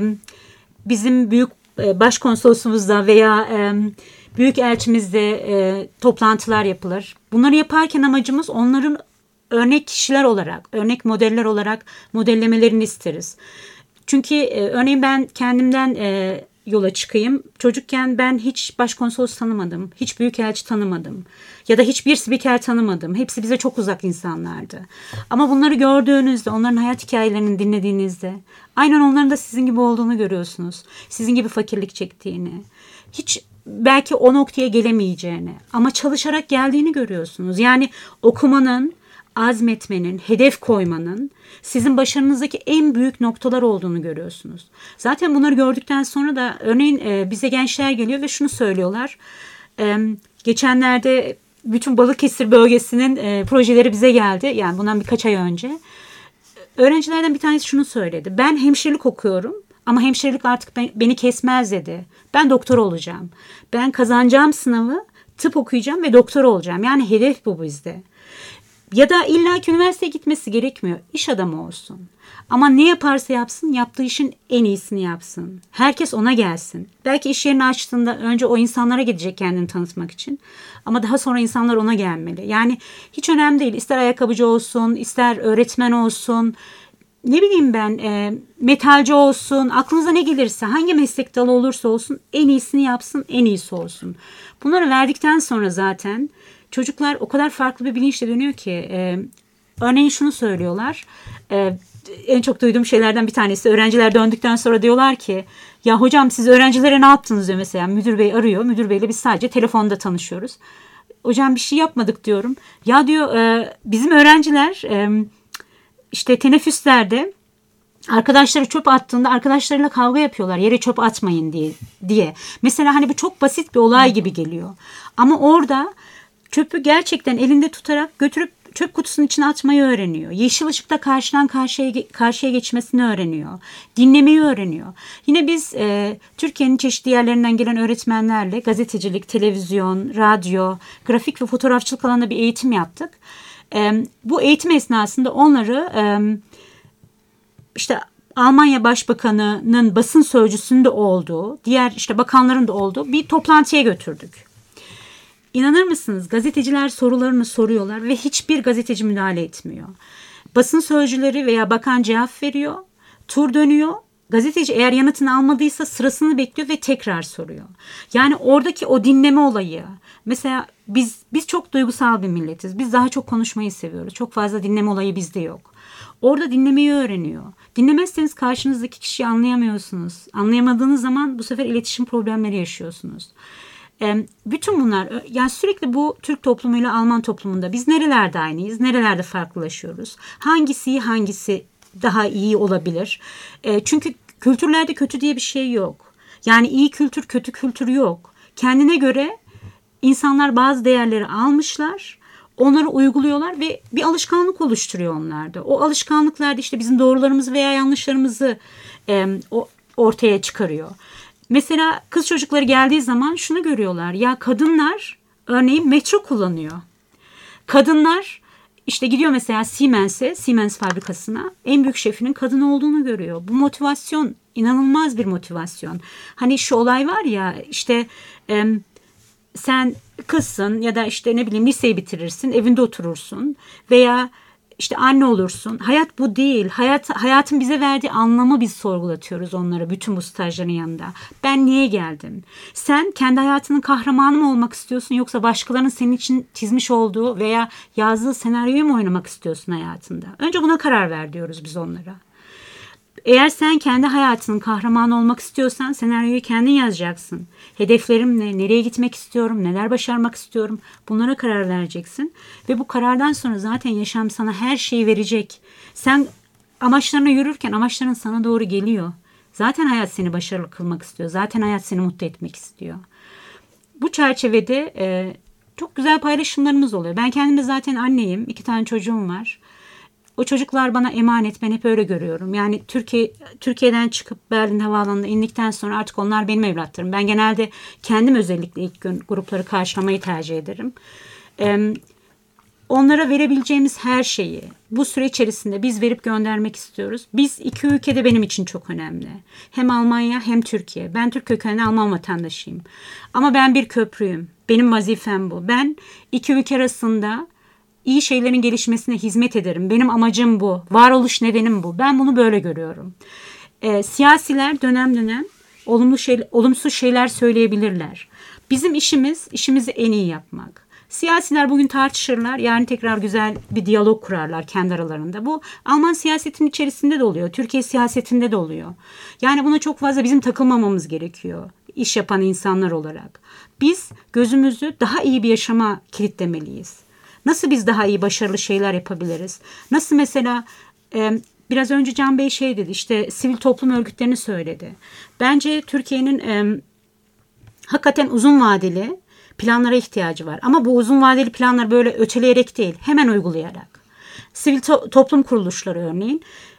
bizim büyük e, başkonsolosumuzda veya e, büyük elçimizde e, toplantılar yapılır. Bunları yaparken amacımız onların örnek kişiler olarak, örnek modeller olarak modellemelerini isteriz. Çünkü e, örneğin ben kendimden e, yola çıkayım. Çocukken ben hiç başkonsolos tanımadım. Hiç büyükelçi tanımadım. Ya da hiçbir spiker tanımadım. Hepsi bize çok uzak insanlardı. Ama bunları gördüğünüzde, onların hayat hikayelerini dinlediğinizde aynen onların da sizin gibi olduğunu görüyorsunuz. Sizin gibi fakirlik çektiğini. Hiç belki o noktaya gelemeyeceğini ama çalışarak geldiğini görüyorsunuz. Yani okumanın, azmetmenin, hedef koymanın sizin başarınızdaki en büyük noktalar olduğunu görüyorsunuz. Zaten bunları gördükten sonra da örneğin e, bize gençler geliyor ve şunu söylüyorlar. E, geçenlerde bütün Balıkesir bölgesinin e, projeleri bize geldi. Yani bundan birkaç ay önce. Öğrencilerden bir tanesi şunu söyledi. Ben hemşirelik okuyorum ama hemşirelik artık ben, beni kesmez dedi. Ben doktor olacağım. Ben kazanacağım sınavı, tıp okuyacağım ve doktor olacağım. Yani hedef bu bizde. Ya da illaki üniversiteye gitmesi gerekmiyor. İş adamı olsun. Ama ne yaparsa yapsın, yaptığı işin en iyisini yapsın. Herkes ona gelsin. Belki iş yerini açtığında önce o insanlara gidecek kendini tanıtmak için. Ama daha sonra insanlar ona gelmeli. Yani hiç önemli değil. İster ayakkabıcı olsun, ister öğretmen olsun, ne bileyim ben e, metalci olsun, aklınıza ne gelirse, hangi meslek dalı olursa olsun en iyisini yapsın, en iyisi olsun. Bunları verdikten sonra zaten çocuklar o kadar farklı bir bilinçle dönüyor ki, e, örneğin şunu söylüyorlar, e, en çok duyduğum şeylerden bir tanesi, öğrenciler döndükten sonra diyorlar ki, ya hocam siz öğrencilere ne yaptınız diyor mesela, müdür bey arıyor, müdür beyle biz sadece telefonda tanışıyoruz. Hocam bir şey yapmadık diyorum. Ya diyor e, bizim öğrenciler e, işte teneffüslerde arkadaşları çöp attığında arkadaşlarıyla kavga yapıyorlar. Yere çöp atmayın diye. diye. Mesela hani bu çok basit bir olay gibi geliyor. Ama orada çöpü gerçekten elinde tutarak götürüp çöp kutusunun içine atmayı öğreniyor. Yeşil ışıkta karşıdan karşıya, karşıya geçmesini öğreniyor. Dinlemeyi öğreniyor. Yine biz e, Türkiye'nin çeşitli yerlerinden gelen öğretmenlerle gazetecilik, televizyon, radyo, grafik ve fotoğrafçılık alanında bir eğitim yaptık. E, bu eğitim esnasında onları e, işte Almanya Başbakanı'nın basın sözcüsünde olduğu, diğer işte bakanların da olduğu bir toplantıya götürdük. İnanır mısınız? Gazeteciler sorularını soruyorlar ve hiçbir gazeteci müdahale etmiyor. Basın sözcüleri veya bakan cevap veriyor, tur dönüyor. Gazeteci eğer yanıtını almadıysa sırasını bekliyor ve tekrar soruyor. Yani oradaki o dinleme olayı. Mesela biz biz çok duygusal bir milletiz. Biz daha çok konuşmayı seviyoruz. Çok fazla dinleme olayı bizde yok. Orada dinlemeyi öğreniyor. Dinlemezseniz karşınızdaki kişiyi anlayamıyorsunuz. Anlayamadığınız zaman bu sefer iletişim problemleri yaşıyorsunuz. Bütün bunlar, yani sürekli bu Türk toplumuyla Alman toplumunda biz nerelerde aynıyız, nerelerde farklılaşıyoruz? Hangisi iyi, hangisi daha iyi olabilir? Çünkü kültürlerde kötü diye bir şey yok. Yani iyi kültür, kötü kültür yok. Kendine göre insanlar bazı değerleri almışlar, onları uyguluyorlar ve bir alışkanlık oluşturuyor onlarda. O alışkanlıklar da işte bizim doğrularımızı veya yanlışlarımızı ortaya çıkarıyor. Mesela kız çocukları geldiği zaman şunu görüyorlar. Ya kadınlar örneğin metro kullanıyor. Kadınlar işte gidiyor mesela Siemens'e, Siemens fabrikasına, en büyük şefinin kadın olduğunu görüyor. Bu motivasyon inanılmaz bir motivasyon. Hani şu olay var ya işte e, sen kızsın ya da işte ne bileyim liseyi bitirirsin, evinde oturursun veya İşte anne olursun. Hayat bu değil. Hayat, hayatın bize verdiği anlamı biz sorgulatıyoruz onlara bütün bu stajların yanında. Ben niye geldim? Sen kendi hayatının kahramanı mı olmak istiyorsun yoksa başkalarının senin için çizmiş olduğu veya yazdığı senaryoyu mu oynamak istiyorsun hayatında? Önce buna karar ver diyoruz biz onlara. Eğer sen kendi hayatının kahramanı olmak istiyorsan senaryoyu kendin yazacaksın. Hedeflerim ne? Nereye gitmek istiyorum? Neler başarmak istiyorum? Bunlara karar vereceksin. Ve bu karardan sonra zaten yaşam sana her şeyi verecek. Sen amaçlarına yürürken amaçların sana doğru geliyor. Zaten hayat seni başarılı kılmak istiyor. Zaten hayat seni mutlu etmek istiyor. Bu çerçevede e, çok güzel paylaşımlarımız oluyor. Ben kendim de zaten anneyim. İki tane çocuğum var. O çocuklar bana emanet, ben hep öyle görüyorum. Yani Türkiye Türkiye'den çıkıp Berlin Havaalanı'na indikten sonra artık onlar benim evlatlarım. Ben genelde kendim özellikle ilk gün grupları karşılamayı tercih ederim. Ee, onlara verebileceğimiz her şeyi bu süre içerisinde biz verip göndermek istiyoruz. Biz iki ülkede benim için çok önemli. Hem Almanya hem Türkiye. Ben Türk kökenli Alman vatandaşıyım. Ama ben bir köprüyüm. Benim vazifem bu. Ben iki ülke arasında İyi şeylerin gelişmesine hizmet ederim. Benim amacım bu. Varoluş nedenim bu. Ben bunu böyle görüyorum. E, siyasiler dönem dönem olumlu şey, olumsuz şeyler söyleyebilirler. Bizim işimiz, işimizi en iyi yapmak. Siyasiler bugün tartışırlar. Yani tekrar güzel bir diyalog kurarlar kendi aralarında. Bu Alman siyasetinin içerisinde de oluyor. Türkiye siyasetinde de oluyor. Yani buna çok fazla bizim takılmamamız gerekiyor. İş yapan insanlar olarak. Biz gözümüzü daha iyi bir yaşama kilitlemeliyiz. Nasıl biz daha iyi başarılı şeyler yapabiliriz? Nasıl mesela e, biraz önce Can Bey şey dedi, işte sivil toplum örgütlerini söyledi. Bence Türkiye'nin e, hakikaten uzun vadeli planlara ihtiyacı var. Ama bu uzun vadeli planlar böyle öteleyerek değil, hemen uygulayarak. Sivil to- toplum kuruluşları örneğin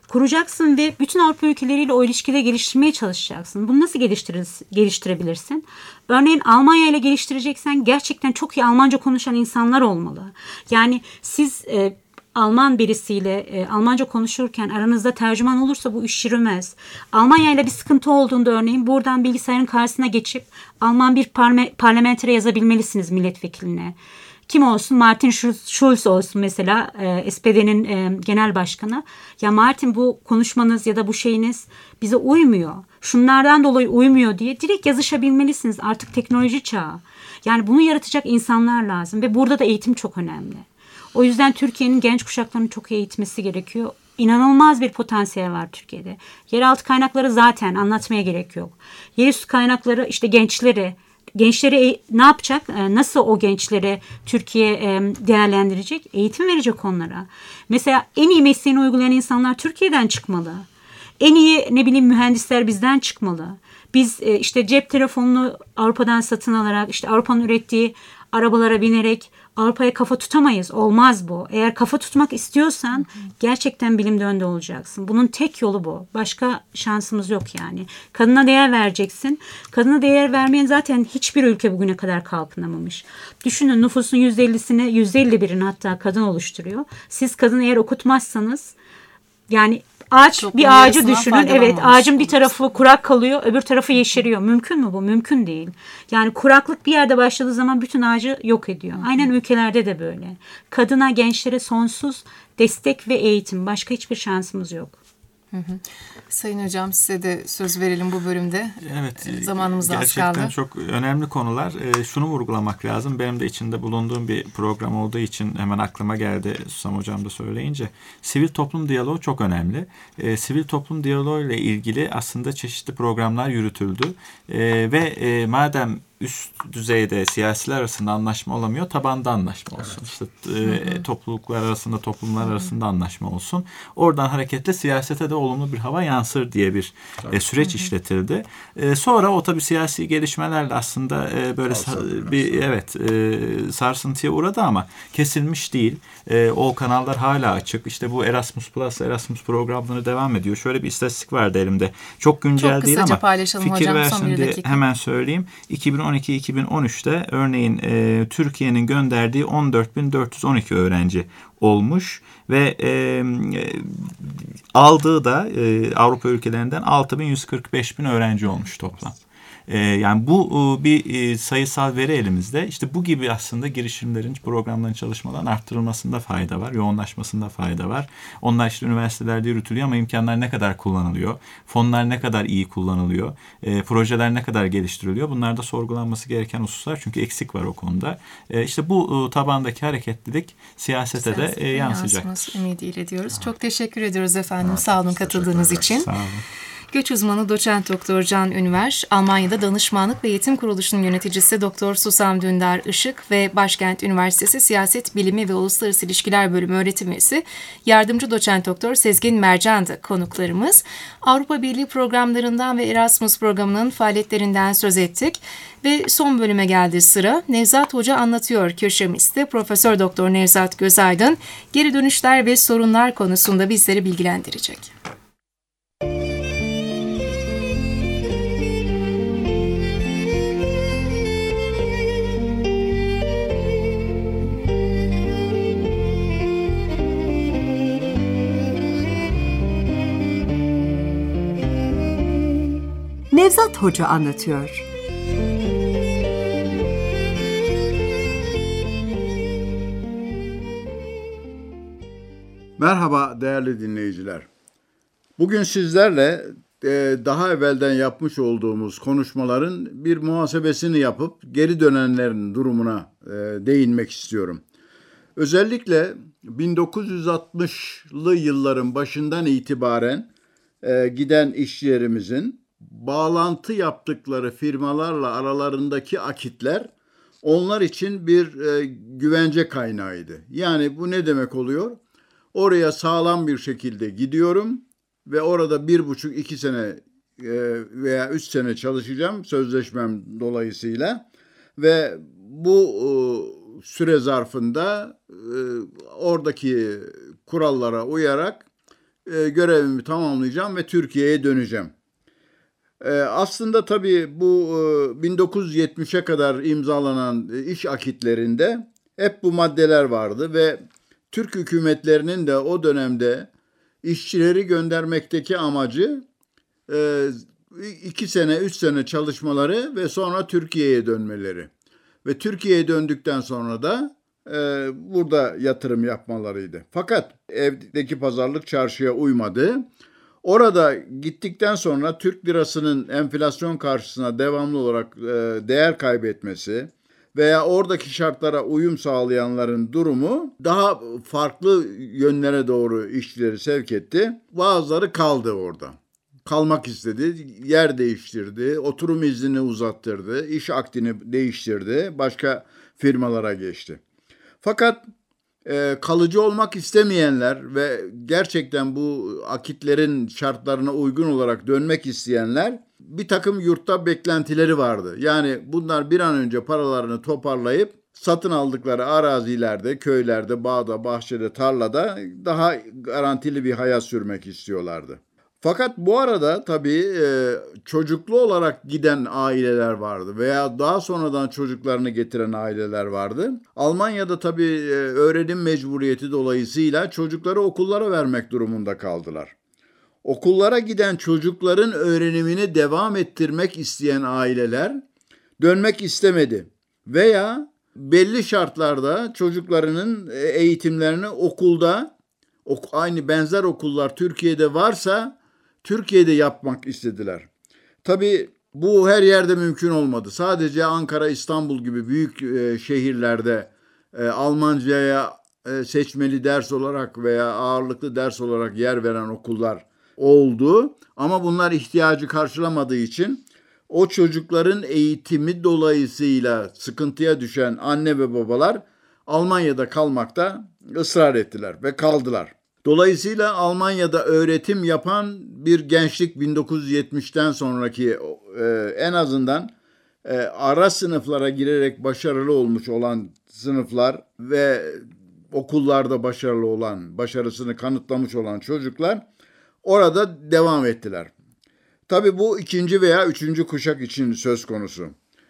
kuracaksın ve bütün Avrupa ülkeleriyle o ilişkileri geliştirmeye çalışacaksın. Bunu nasıl geliştirebilirsin? Örneğin Almanya ile geliştireceksen gerçekten çok iyi Almanca konuşan insanlar olmalı. Yani siz e, Alman birisiyle e, Almanca konuşurken aranızda tercüman olursa bu iş yürümez. Almanya ile bir sıkıntı olduğunda örneğin buradan bilgisayarın karşısına geçip Alman bir parme, parlamentere yazabilmelisiniz milletvekiline. Kim olsun? Martin Schulz olsun mesela e, S P D'nin e, genel başkanı. Ya Martin, bu konuşmanız ya da bu şeyiniz bize uymuyor. Şunlardan dolayı uymuyor diye direkt yazışabilmelisiniz. Artık teknoloji çağı. Yani bunu yaratacak insanlar lazım ve burada da eğitim çok önemli. O yüzden Türkiye'nin genç kuşaklarını çok iyi eğitmesi gerekiyor. İnanılmaz bir potansiyel var Türkiye'de. Yeraltı kaynakları zaten anlatmaya gerek yok. Yerüstü kaynakları işte gençleri, gençleri ne yapacak? Nasıl o gençlere Türkiye değerlendirecek? Eğitim verecek onlara. Mesela en iyi mesleğini uygulayan insanlar Türkiye'den çıkmalı. En iyi ne bileyim mühendisler bizden çıkmalı. Biz işte cep telefonunu Avrupa'dan satın alarak, işte Avrupa'nın ürettiği arabalara binerek Avrupa'ya kafa tutamayız. Olmaz bu. Eğer kafa tutmak istiyorsan gerçekten bilimde önde olacaksın. Bunun tek yolu bu. Başka şansımız yok yani. Kadına değer vereceksin. Kadına değer vermeyen zaten hiçbir ülke bugüne kadar kalkınamamış. Düşünün, nüfusun yüzde ellisini, yüzde elli birini hatta kadın oluşturuyor. Siz kadını eğer okutmazsanız, yani ağaç, çok bir ağacı düşünün. Evet, ağacın bir tarafı kurak kalıyor, öbür tarafı yeşeriyor. Mümkün mü bu? Mümkün değil. Yani kuraklık bir yerde başladığı zaman bütün ağacı yok ediyor. Hı hı. Aynen ülkelerde de böyle. Kadına, gençlere sonsuz destek ve eğitim. Başka hiçbir şansımız yok. Hı hı. Sayın Hocam, size de söz verelim bu bölümde. Evet. Zamanımız az kaldı. Gerçekten çok önemli konular. E, şunu vurgulamak lazım. Benim de içinde bulunduğum bir program olduğu için hemen aklıma geldi Susam Hocam da söyleyince. Sivil toplum diyaloğu çok önemli. E, sivil toplum diyaloğu ile ilgili aslında çeşitli programlar yürütüldü. E, ve e, madem üst düzeyde siyasiler arasında anlaşma olamıyor, tabanda anlaşma olsun. Evet. İşte e, topluluklar arasında, toplumlar Hı-hı. arasında anlaşma olsun. Oradan hareketle siyasete de olumlu bir hava yansır diye bir e, süreç Hı-hı. işletildi. E, sonra o tabii siyasi gelişmelerle aslında e, böyle sa- bir evet e, sarsıntıya uğradı ama kesilmiş değil. E, o kanallar hala açık. İşte bu Erasmus Plus, Erasmus programları devam ediyor. Şöyle bir istatistik vardı elimde. Çok güncel Çok değil ama fikir hocam, versin diye hemen söyleyeyim. iki bin on iki iki bin on üçte örneğin e, Türkiye'nin gönderdiği on dört bin dört yüz on iki öğrenci olmuş ve e, e, aldığı da e, Avrupa ülkelerinden altı bin yüz kırk beş bin öğrenci olmuş toplam. E, yani bu e, bir e, sayısal veri elimizde. İşte bu gibi aslında girişimlerin, programların, çalışmaların arttırılmasında fayda var, yoğunlaşmasında fayda var. Onlar işte üniversitelerde yürütülüyor ama imkanlar ne kadar kullanılıyor, fonlar ne kadar iyi kullanılıyor, e, projeler ne kadar geliştiriliyor, bunlar da sorgulanması gereken hususlar çünkü eksik var o konuda. E, işte bu e, tabandaki hareketlilik siyasete Siyasete de e, yansıyacaktır. Ümidiyle diyoruz. Tamam. Çok teşekkür ediyoruz efendim. Evet, sağ olun katıldığınız için. Sağ olun. Göç uzmanı doçent doktor Can Ünver, Almanya'da Danışmanlık ve Eğitim Kuruluşu'nun yöneticisi doktor Susam Dündar Işık ve Başkent Üniversitesi Siyaset Bilimi ve Uluslararası İlişkiler Bölümü öğretim üyesi yardımcı doçent doktor Sezgin Mercan'dı konuklarımız. Avrupa Birliği programlarından ve Erasmus programının faaliyetlerinden söz ettik ve son bölüme geldi sıra. Nevzat Hoca anlatıyor köşemizde Profesör Doktor Nevzat Gözaydın geri dönüşler ve sorunlar konusunda bizleri bilgilendirecek. Nevzat Hoca anlatıyor. Merhaba değerli dinleyiciler. Bugün sizlerle e, daha evvelden yapmış olduğumuz konuşmaların bir muhasebesini yapıp geri dönenlerin durumuna e, değinmek istiyorum. Özellikle bin dokuz yüz altmışlı yılların başından itibaren e, giden işçilerimizin bağlantı yaptıkları firmalarla aralarındaki akitler onlar için bir e, güvence kaynağıydı. Yani bu ne demek oluyor? Oraya sağlam bir şekilde gidiyorum ve orada bir buçuk iki sene e, veya üç sene çalışacağım sözleşmem dolayısıyla ve bu e, süre zarfında e, oradaki kurallara uyarak e, görevimi tamamlayacağım ve Türkiye'ye döneceğim. E, aslında tabii bu e, bin dokuz yüz yetmişe kadar imzalanan e, iş akitlerinde hep bu maddeler vardı ve Türk hükümetlerinin de o dönemde işçileri göndermekteki amacı e, iki sene, üç sene çalışmaları ve sonra Türkiye'ye dönmeleri. Ve Türkiye'ye döndükten sonra da e, burada yatırım yapmalarıydı. Fakat evdeki pazarlık çarşıya uymadı. Orada gittikten sonra Türk lirasının enflasyon karşısına devamlı olarak e, değer kaybetmesi veya oradaki şartlara uyum sağlayanların durumu daha farklı yönlere doğru işçileri sevk etti. Bazıları kaldı orada. Kalmak istedi, yer değiştirdi, oturum iznini uzattırdı, iş akdini değiştirdi, başka firmalara geçti. Fakat e, kalıcı olmak istemeyenler ve gerçekten bu akitlerin şartlarına uygun olarak dönmek isteyenler bir takım yurtta beklentileri vardı. Yani bunlar bir an önce paralarını toparlayıp satın aldıkları arazilerde, köylerde, bağda, bahçede, tarlada daha garantili bir hayat sürmek istiyorlardı. Fakat bu arada tabii e, çocuklu olarak giden aileler vardı veya daha sonradan çocuklarını getiren aileler vardı. Almanya'da tabii e, öğrenim mecburiyeti dolayısıyla çocukları okullara vermek durumunda kaldılar. Okullara giden çocukların öğrenimini devam ettirmek isteyen aileler dönmek istemedi veya belli şartlarda çocuklarının eğitimlerini okulda, aynı benzer okullar Türkiye'de varsa Türkiye'de yapmak istediler. Tabii bu her yerde mümkün olmadı. Sadece Ankara, İstanbul gibi büyük e, şehirlerde e, Almanca'ya e, seçmeli ders olarak veya ağırlıklı ders olarak yer veren okullar oldu. Ama bunlar ihtiyacı karşılamadığı için o çocukların eğitimi dolayısıyla sıkıntıya düşen anne ve babalar Almanya'da kalmakta ısrar ettiler ve kaldılar. Dolayısıyla Almanya'da öğretim yapan bir gençlik bin dokuz yüz yetmişten sonraki e, en azından e, ara sınıflara girerek başarılı olmuş olan sınıflar ve okullarda başarılı olan, başarısını kanıtlamış olan çocuklar orada devam ettiler. Tabii bu ikinci veya üçüncü kuşak için söz konusu.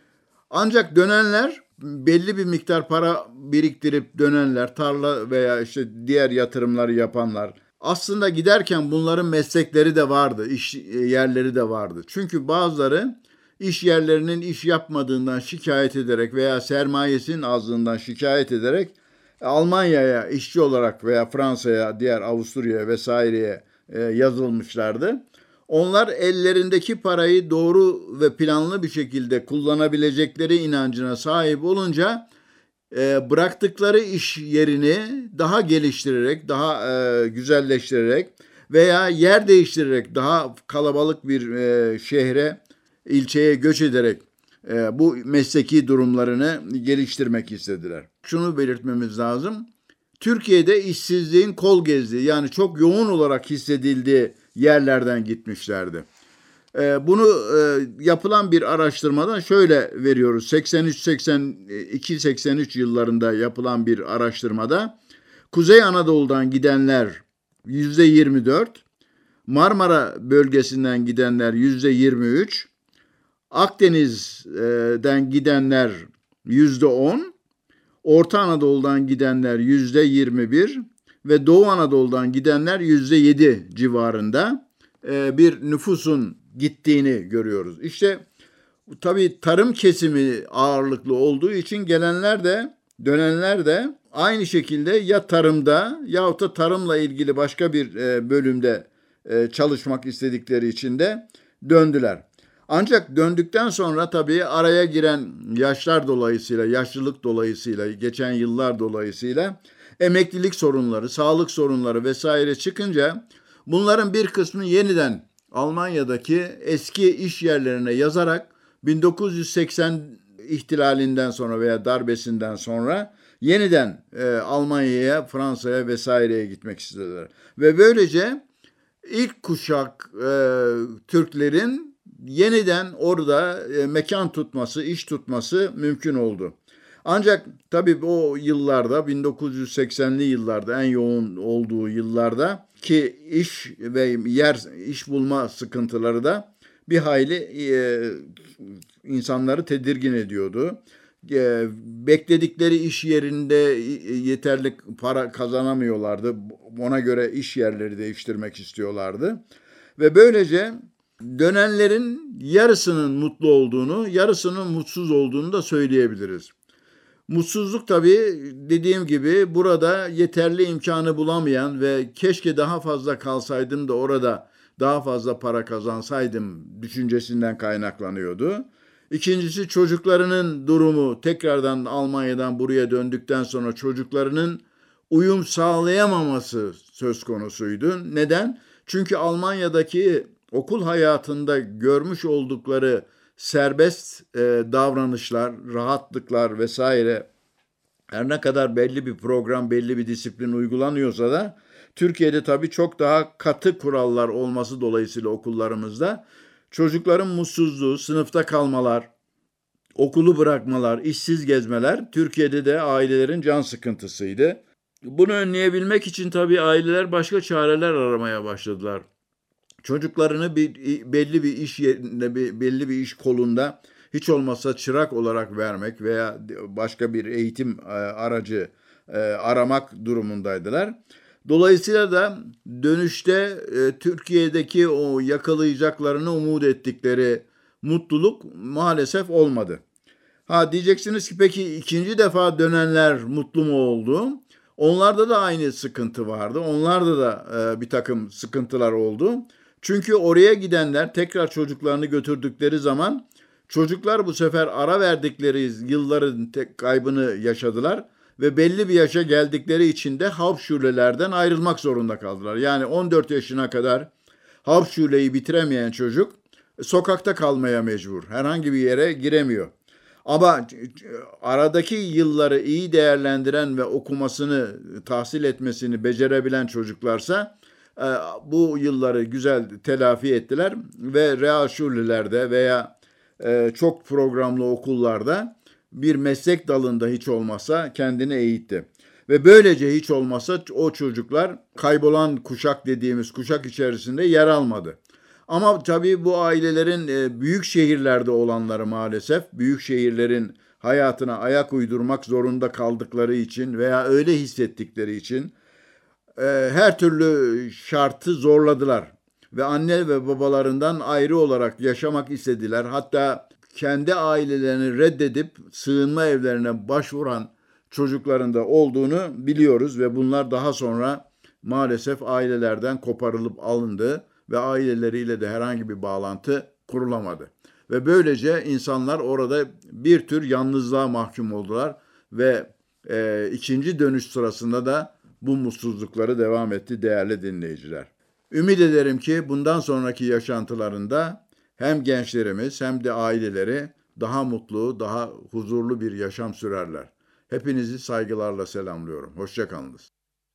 Ancak dönenler, belli bir miktar para biriktirip dönenler, tarla veya işte diğer yatırımları yapanlar, aslında giderken bunların meslekleri de vardı, iş yerleri de vardı. Çünkü bazıları iş yerlerinin iş yapmadığından şikayet ederek veya sermayesinin azlığından şikayet ederek Almanya'ya işçi olarak veya Fransa'ya, diğer Avusturya'ya vesaireye yazılmışlardı. Onlar ellerindeki parayı doğru ve planlı bir şekilde kullanabilecekleri inancına sahip olunca e, bıraktıkları iş yerini daha geliştirerek, daha e, güzelleştirerek veya yer değiştirerek daha kalabalık bir e, şehre, ilçeye göç ederek e, bu mesleki durumlarını geliştirmek istediler. Şunu belirtmemiz lazım. Türkiye'de işsizliğin kol gezdiği, yani çok yoğun olarak hissedildiği yerlerden gitmişlerdi. Bunu yapılan bir araştırmadan şöyle veriyoruz. seksen üç seksen iki seksen üç yıllarında yapılan bir araştırmada Kuzey Anadolu'dan gidenler yüzde yirmi dört, Marmara bölgesinden gidenler yüzde yirmi üç, Akdeniz'den gidenler yüzde on, Orta Anadolu'dan gidenler yüzde yirmi bir ve Doğu Anadolu'dan gidenler yüzde yedi civarında bir nüfusun gittiğini görüyoruz. İşte tabii tarım kesimi ağırlıklı olduğu için gelenler de dönenler de aynı şekilde ya tarımda yahut da tarımla ilgili başka bir bölümde çalışmak istedikleri için de döndüler. Ancak döndükten sonra tabii araya giren yaşlar dolayısıyla, yaşlılık dolayısıyla, geçen yıllar dolayısıyla emeklilik sorunları, sağlık sorunları vesaire çıkınca bunların bir kısmı yeniden Almanya'daki eski iş yerlerine yazarak bin dokuz yüz seksen ihtilalinden sonra veya darbesinden sonra yeniden e, Almanya'ya, Fransa'ya vesaireye gitmek istediler. Ve böylece ilk kuşak e, Türklerin yeniden orada e, mekan tutması, iş tutması mümkün oldu. Ancak tabii o yıllarda, bin dokuz yüz seksenli yıllarda, en yoğun olduğu yıllarda ki iş ve yer iş bulma sıkıntıları da bir hayli e, insanları tedirgin ediyordu. E, bekledikleri iş yerinde yeterli para kazanamıyorlardı. Ona göre iş yerleri değiştirmek istiyorlardı. Ve böylece dönenlerin yarısının mutlu olduğunu, yarısının mutsuz olduğunu da söyleyebiliriz. Mutsuzluk tabii dediğim gibi burada yeterli imkanı bulamayan ve keşke daha fazla kalsaydım da orada daha fazla para kazansaydım düşüncesinden kaynaklanıyordu. İkincisi, çocuklarının durumu, tekrardan Almanya'dan buraya döndükten sonra çocuklarının uyum sağlayamaması söz konusuydu. Neden? Çünkü Almanya'daki okul hayatında görmüş oldukları serbest e, davranışlar, rahatlıklar vesaire, her ne kadar belli bir program, belli bir disiplin uygulanıyorsa da Türkiye'de tabii çok daha katı kurallar olması dolayısıyla okullarımızda çocukların mutsuzluğu, sınıfta kalmalar, okulu bırakmalar, işsiz gezmeler Türkiye'de de ailelerin can sıkıntısıydı. Bunu önleyebilmek için tabii aileler başka çareler aramaya başladılar. Çocuklarını bir belli bir iş yerinde, belli bir iş kolunda hiç olmazsa çırak olarak vermek veya başka bir eğitim aracı aramak durumundaydılar. Dolayısıyla da dönüşte Türkiye'deki o yakalayacaklarını umut ettikleri mutluluk maalesef olmadı. Ha diyeceksiniz ki peki ikinci defa dönenler mutlu mu oldu? Onlarda da aynı sıkıntı vardı. Onlarda da bir takım sıkıntılar oldu. Çünkü oraya gidenler tekrar çocuklarını götürdükleri zaman çocuklar bu sefer ara verdikleri yılların kaybını yaşadılar ve belli bir yaşa geldikleri için de Hauptschule'lerden ayrılmak zorunda kaldılar. Yani on dört yaşına kadar Hauptschule'yi bitiremeyen çocuk sokakta kalmaya mecbur. Herhangi bir yere giremiyor. Ama aradaki yılları iyi değerlendiren ve okumasını, tahsil etmesini becerebilen çocuklarsa bu yılları güzel telafi ettiler ve Realschulelerde veya çok programlı okullarda bir meslek dalında hiç olmazsa kendini eğitti. Ve böylece hiç olmazsa o çocuklar kaybolan kuşak dediğimiz kuşak içerisinde yer almadı. Ama tabii bu ailelerin büyük şehirlerde olanları maalesef büyük şehirlerin hayatına ayak uydurmak zorunda kaldıkları için veya öyle hissettikleri için her türlü şartı zorladılar. Ve anne ve babalarından ayrı olarak yaşamak istediler. Hatta kendi ailelerini reddedip sığınma evlerine başvuran çocukların da olduğunu biliyoruz ve bunlar daha sonra maalesef ailelerden koparılıp alındı ve aileleriyle de herhangi bir bağlantı kurulamadı. Ve böylece insanlar orada bir tür yalnızlığa mahkum oldular ve e, ikinci dönüş sırasında da bu mutsuzlukları devam etti değerli dinleyiciler. Ümit ederim ki bundan sonraki yaşantılarında hem gençlerimiz hem de aileleri daha mutlu, daha huzurlu bir yaşam sürerler. Hepinizi saygılarla selamlıyorum. Hoşça kalınız.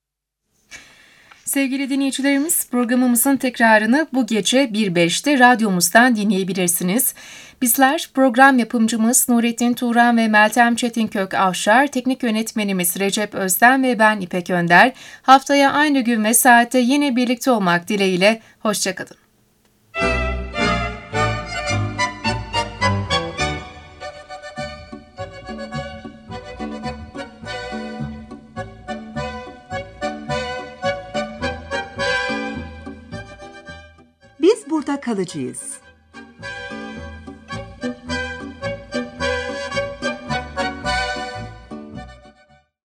Sevgili dinleyicilerimiz, programımızın tekrarını bu gece bir beşte radyomuzdan dinleyebilirsiniz. Bizler program yapımcımız Nurettin Turan ve Meltem Çetinkök Avşar, teknik yönetmenimiz Recep Özden ve ben İpek Önder. Haftaya aynı gün ve saatte yine birlikte olmak dileğiyle. Hoşça kalın. Biz burada kalıcıyız.